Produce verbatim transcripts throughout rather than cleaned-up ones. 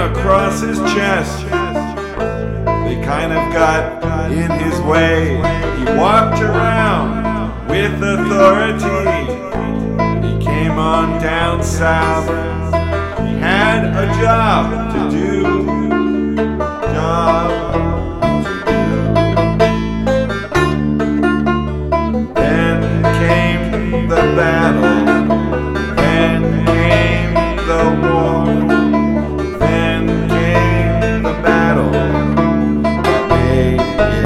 across his chest. They kind of got in his way. He walked around with authority. He came on down south. He had a job to do. Job to do. Then came the battle. Then came the war. Then came the battle that made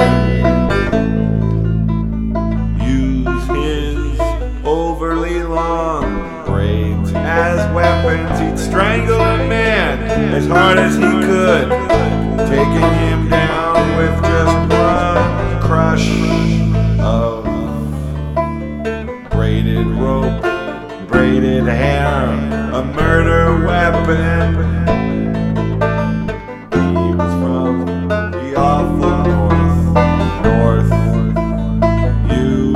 him use his overly long braids as weapons. He'd strangle a man as hard as he could, taking him down with just one crush of braided rope, braided hair, a murder weapon. He was from the awful north, north you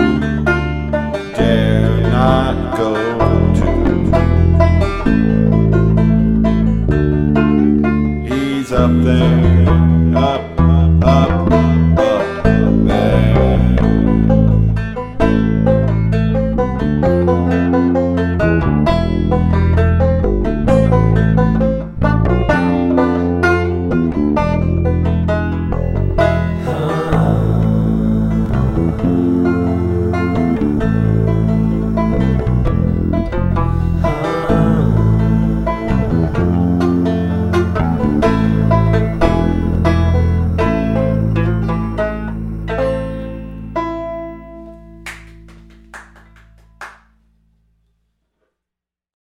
dare not go to. He's up there